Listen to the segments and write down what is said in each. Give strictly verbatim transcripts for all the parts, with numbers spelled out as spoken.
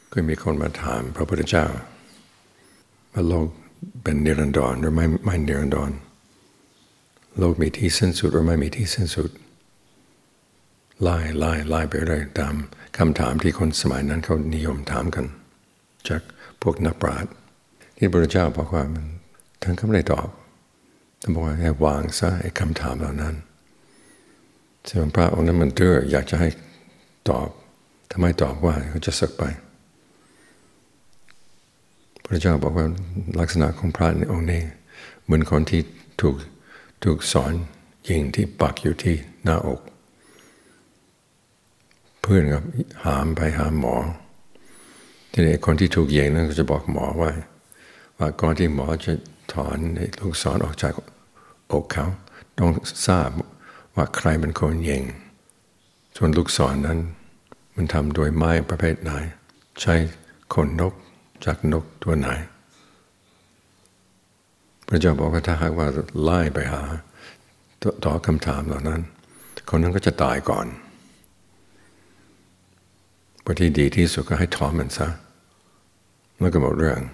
ก็มีคนมาถามพระพุทธเจ้าว่าโลกเป็นนิรันดรหรือไม่ไม่นิรันดรโลกมีที่สิ้นสุดหรือไม่มีที่สิ้นสุดไล่ไล่ไล่ไปเลยตามคำถามที่คนสมัยนั้นเขานิยมถามกันจากพวกนักปราชญ์ที่พระพุทธเจ้าบอกว่ามันท่านก็ไม่ได้ตอบท่านบอกว่าให้วางซะไอ้คำถามเหล่านั้นซึ่งพระองค์นั้นมันเดืออยากจะให้ตอบถ้าไม่ตอบว่าเขาจะสึกไปพระเจ้าบอกว่าลักษณะของพระในองค์นี้เหมือนคนที่ถูกถูกสอนยิงที่ปักอยู่ที่หน้าอกเพื่อนกับหามไปหาหมอทีนี้คนที่ถูกยิงนั้นก็จะบอกหมอว่าว่าก่อนที่หมอจะถอนลูกศรออกจากอกเขาต้องทราบว่าใครเป็นคนยิงส่วนลูกศรนั้นมันทำโดยไม้ประเภทไหนใช้ขนนกจากนกตัวไหนพระเจ้าบอกว่าถ้าหากว่าไล่ไปหาตอบคำถามเหล่านั้นคนนั้นก็จะตายก่อนเพราะที่ดีที่สุดก็ให้ถอนมันซะแล้วก็หมดเรื่อง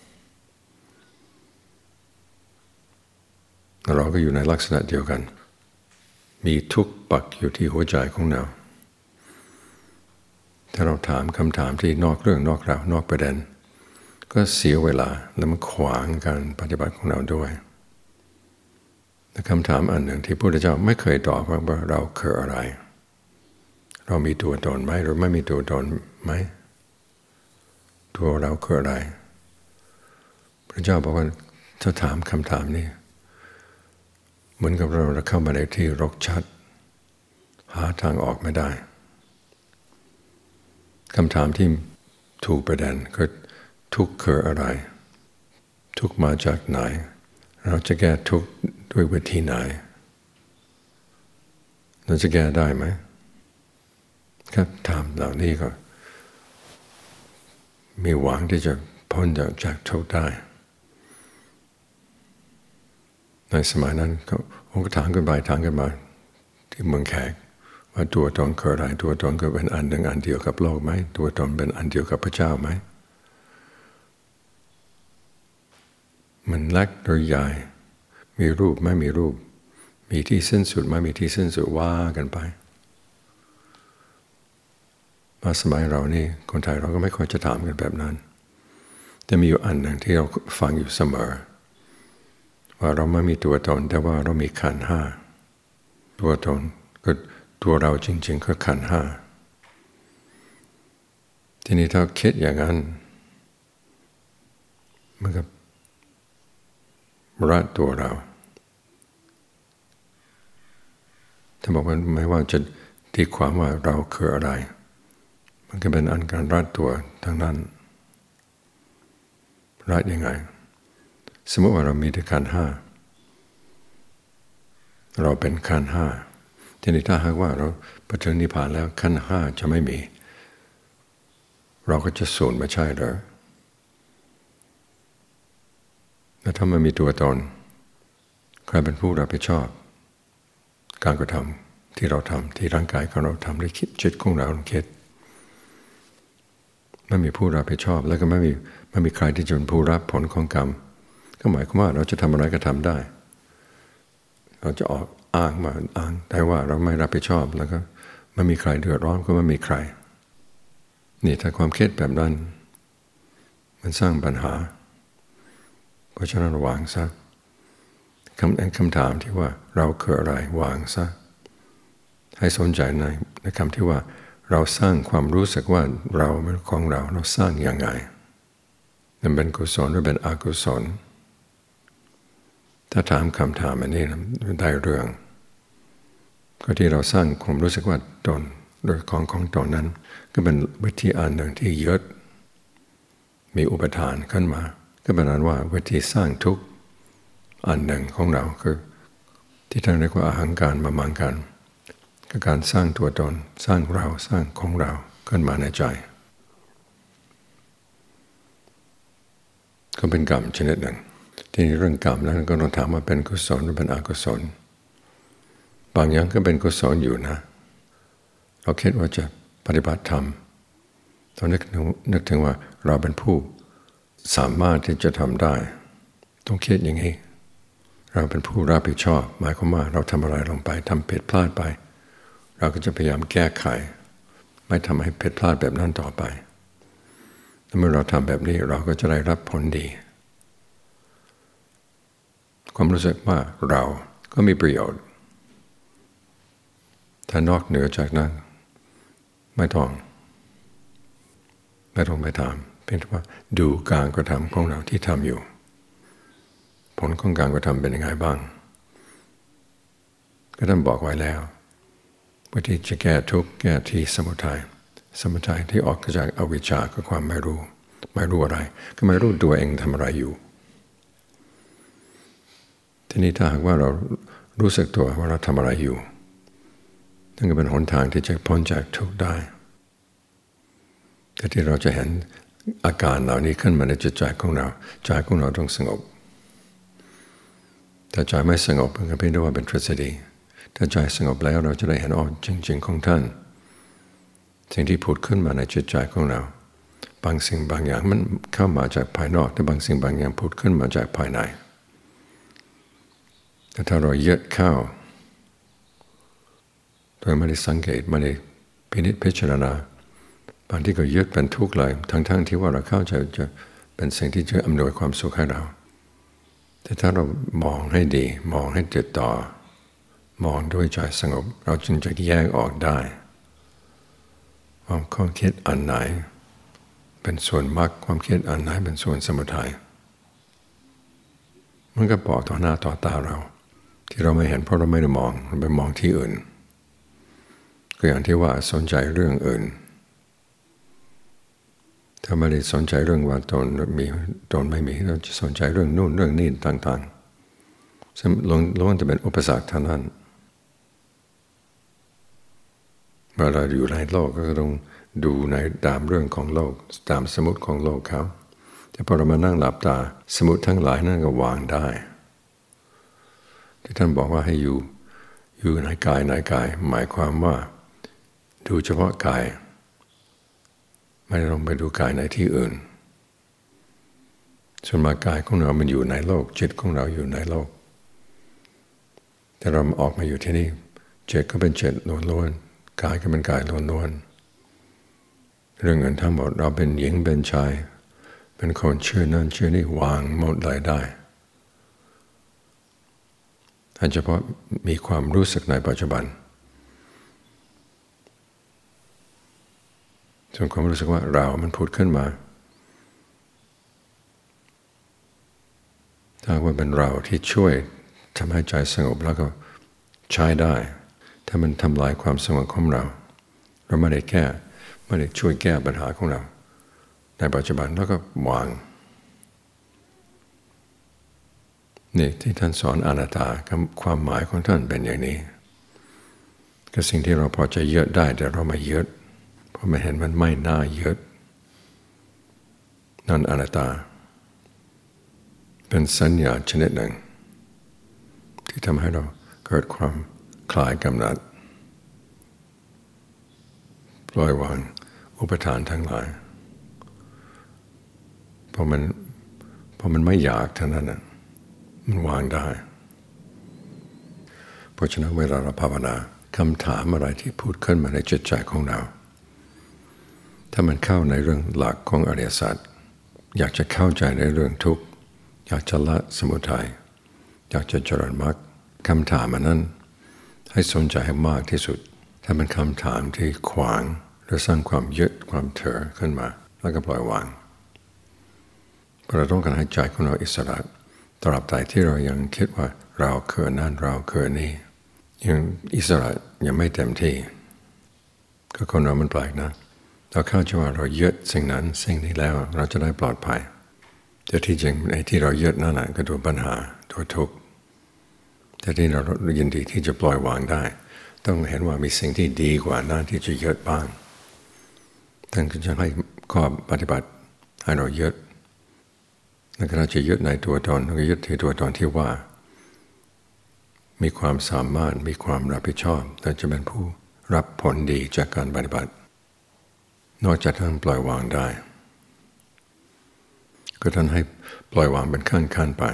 เราก็อยู่ในลักษณะเดียวกันมีทุกข์ปักอยู่ที่หัวใจของเราถ้าเราถามคำถามที่นอกเรื่องนอกราวนอกประเด็นก็เสียเวลาและมันขวางการปฏิบัติของเราด้วยและคำถามอันหนึ่งที่พระพุทธเจ้าไม่เคยตอบว่าเราคืออะไรเรามีตัวตนไหมหรือไม่มีตัวตนไหมตัวเราคืออะไรพระเจ้าบอกว่าถ้าถามคำถามนี้เหมือนกับเราเข้ามาในที่รกชัดหาทางออกไม่ได้คำถามที่ถูกประเด็นก็ทุกข์คืออะไรทุกข์มาจากไหนเราจะแก้ทุกข์ด้วยวิธีไหนเราจะแก้ได้ไหมครับถามเหล่านี้ก็มีหวังที่จะพ้นจากทุกข์ได้ในสมัยนั้นเขาก็ถามกันไปถามกันมาที่เมืองแขกว่าตัวตนคืออะไรตัวตนก็เป็นอันหนึ่งอันเดียวกับโลกไหมตัวตนเป็นอันเดียวกับพระเจ้าไหมมันเล็กหรือใหญ่มีรูปไม่มีรูปมีที่สิ้นสุดไม่มีที่สิ้นสุดว่ากันไปมาสมัยเรานี่คนไทยเราก็ไม่ค่อยจะถามกันแบบนั้นแต่มีอยู่อันหนึ่งที่เราฟังอยู่เสมอว่าเราไม่มีตัวตนแต่ว่าเรามีขันธ์ห้าตัวตนก็ตัวเราจริงๆก็ขันธ์ห้าทีนี้ถ้าคิดอย่างนั้นมันก็รัดตัวเราถ้าบอกว่าไม่ว่าจะที่ความว่าเราคืออะไรมันก็เป็นอันการรัดตัวทั้งนั้นรัดยังไงสมมติว่าเรามีแต่ขันธ์ห้าเราเป็นขันธ์ห้าทีนี้ถ้าหากว่าเราไปถึงนิพพานแล้วขันธ์ห้าจะไม่มีเราก็จะสูญไม่ใช่หรือแล้วถ้ามันมีตัวตนใครเป็นผู้รับผิดชอบการกระทำที่เราทำที่ร่างกายของเราทำหรือคิดจิตของเราคิดไม่มีผู้รับผิดชอบแล้วก็ไม่มีไม่มีใครที่จะเป็นผู้รับผลของกรรมก็หมายความว่าเราจะทำอะไรก็ทำได้เราจะออกอ้างมาอ้างได้ว่าเราไม่รับผิดชอบแล้วก็ไม่มีใครเดือดร้อนก็ไม่มีใครนี่ถ้าความคิดแบบนั้นมันสร้างปัญหาเพราะฉะนั้นวางซะคำคำถามที่ว่าเราคืออะไรวางซะให้สนใจในในคำที่ว่าเราสร้างความรู้สึกว่าเราเป็นของเราเราสร้างอย่างไรมันเป็นกุศลหรือเป็นอกุศลถ้าถามคำถามอันนี้ได้เรื่องก็ที่เราสร้างความรู้สึกว่าตนโดยของของตนนั้นก็เป็นวิธีอันหนึ่งที่ยึดมีอุปทานขึ้นมาก็เป็นนั้นว่าวิธีสร้างทุกข์อันหนึ่งของเราคือที่ท่านเรียกว่าอหังการมามังการคือการสร้างตัวตนสร้างเราสร้างของเราขึ้นมาในใจก็เป็นกรรมชนิดหนึ่งทีนี้เรื่องกรรมนั้นก็ต้องถามว่าเป็นกุศลหรือเป็นอกุศลบางอย่างก็เป็นกุศลอยู่นะเราคิดว่าจะปฏิบัติธรรมต้องนึกถึงนึกถึงว่าเราเป็นผู้สามารถที่จะทำได้ต้องคิดอย่างนี้เราเป็นผู้รับผิดชอบหมายความว่าเราทำอะไรลงไปทำผิดพลาดไปเราก็จะพยายามแก้ไขไม่ทำให้ผิดพลาดแบบนั้นต่อไปเมื่อเราทำแบบนี้เราก็จะได้รับผลดีความรู้สึกว่าเราก็มีประโยชน์ถ้านอกเหนือจากนั้นไม่ต้องไม่ต้องไปทำเพียงแต่ว่าดูการกระทำของเราที่ทำอยู่ผลของการกระทำเป็นยังไงบ้างก็ท่านบอกไว้แล้ววิธีจะแก้ทุกข์แก้ที่สมุทัยสมุทัยที่ออกจากอวิชชาคือความไม่รู้ไม่รู้อะไรก็ไม่รู้ตัวเองทำอะไรอยู่ทีนี้ถ้าหากว่าเรารู้สึกตัวว่าเราทำอะไรอยู่นั่นก็เป็นหนทางที่จะพ้นจากทุกข์ได้แต่ที่เราจะเห็นอาการเหล่านี้ขึ้นมาในจิตใจของเราใจของเราต้องสงบถ้าใจไม่สงบก็เพียงแต่ว่าเป็นทฤษฎีถ้าใจสงบแล้วเราจะได้เห็นออกจริงๆของท่านสิ่งที่ผุดขึ้นมาในจิตใจของเราบางสิ่งบางอย่างมันเข้ามาจากภายนอกแต่บางสิ่งบางอย่างผุดขึ้นมาจากภายในแต่ถ้าเรายึดเข้าโดยไม่ได้สังเกตไม่ได้พินิจพิจารณาบางที่ก็ยึดเป็นทุกข์เลยทั้งๆที่ว่าเราเข้าใจจะเป็นสิ่งที่จะอำนวยความสุขให้เราแต่ถ้าเรามองให้ดีมองให้ติดต่อมองด้วยใจสงบเราจึงจะแยกออกได้ว่าความคิดอันไหนเป็นส่วนมรรคความคิดอันไหนเป็นส่วนสมุทัยมันก็บอกต่อหน้าต่อตาเราที่เราไม่เห็นเพราะเราไม่ได้มองเราไปมองที่อื่นก็อย่างที่ว่าสนใจเรื่องอื่นถ้าไม่ได้สนใจเรื่องว่าตนมีตนไม่มีเราจะสนใจเรื่องนู่นเรื่องนี้ต่างๆซึ่งล้วนจะเป็นอุปสรรคเท่านั้นเมื่อเราอยู่ในโลกก็ต้องดูในตามเรื่องของโลกตามสมมติของโลกเขาแต่พอเรามานั่งหลับตาสมมติทั้งหลายนั่นก็วางได้ที่ท่านบอกว่าให้อยู่อยู่ในกายในกายหมายความว่าดูเฉพาะกายไม่ได้ลงไปดูกายในที่อื่นส่วนมากกายของเรามันอยู่ในโลกจิตของเราอยู่ในโลกแต่เราออกมาอยู่ที่นี่จิตก็เป็นจิตล้วนๆกายก็เป็นกายล้วนๆเรื่องเงินทั้งหมดเราเป็นหญิงเป็นชายเป็นคนชื่อนั่นชื่อนี่วางหมดเลยได้ถ้าเฉพาะมีความรู้สึกในปัจจุบันส่วนความรู้สึกว่าเรามันผุดขึ้นมาถ้าว่าเป็นเราที่ช่วยทำให้ใจสงบแล้วก็ใช้ได้ถ้ามันทำลายความสงบของเราเราไม่ได้แก้ไม่ได้ช่วยแก้ปัญหาของเราในปัจจุบันแล้วก็วางนี่ที่ท่านสอนอนัตตาความหมายของท่านเป็นอย่างนี้ก็สิ่งที่เราพอจะยึดได้แต่เราไม่ยึดเพราะไม่เห็นมันไม่น่ายึดนั่นอนัตตาเป็นสัญญาชนิดหนึ่งที่ทำให้เราเกิดความคลายกำหนัดปล่อยวางอุปทานทั้งหลายเพราะมันเพราะมันไม่อยากเท่านั้นนะมันวางได้เพราะฉะนั้นเวลาเราภาวนาคำถามอะไรที่พูดขึ้นมาในจิตใจของเราถ้ามันเข้าในเรื่องหลักของอริยสัจอยากจะเข้าใจในเรื่องทุกข์อยากจะละสมุทัยอยากจะเจริญมรรคคำถามอันนั้นให้สนใจให้มากที่สุดถ้าเป็นคำถามที่ขวางหรือสร้างความยึดความเถอขึ้นมาแล้วก็ปล่อยวางเพราะเราต้องการให้ใจของเราอิสระตราบใดที่เรายังคิดว่าเราคือนั่นเราคือนี่ยังอิสระยังไม่เต็มที่ก็คนเรามันแปลกนะเราเข้าใจว่าเรายึดสิ่งนั้นสิ่งนี้แล้วเราจะได้ปลอดภัยแต่ที่จริงไอ้ที่เรายึดนั่นแหละก็ตัวปัญหาตัวทุกข์แต่ที่เรายินดีที่จะปล่อยวางได้ต้องเห็นว่ามีสิ่งที่ดีกว่านั้นที่จะยึดบ้างท่านก็จะให้ข้อปฏิบัติให้เรายึดแล้วก็เราจะยึดในตัวตนเราก็ยึดที่ตัวตนที่ว่ามีความสามารถมีความรับผิดชอบแต่จะเป็นผู้รับผลดีจากการปฏิบัตินอกจากท่านปล่อยวางได้ก็ท่านให้ปล่อยวางเป็นขั้นขั้นไป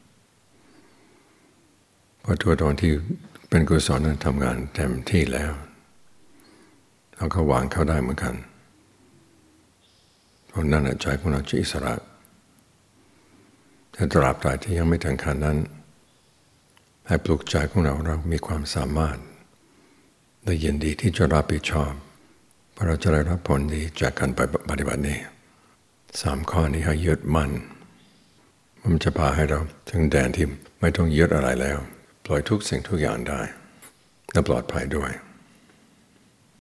พอตัวตนที่เป็นกุศลนั้นทำงานเต็มที่แล้วเราก็วางเข้าได้เหมือนกันเพราะนั้นใจของเราจะอิสระแต่ตราบใดที่ยังไม่ถึงขั้นนั้นให้ปลุกใจของเราเรามีความสามารถได้ยินดีที่จะรับผิดชอบเพราะเราจะได้รับผลดีจากการปฏิบัตินี้สามข้อนี้ให้ยึดมั่นมันจะพาให้เราถึงแดนที่ไม่ต้องยึดอะไรแล้วปล่อยทุกสิ่งทุกอย่างได้และปลอดภัยด้วย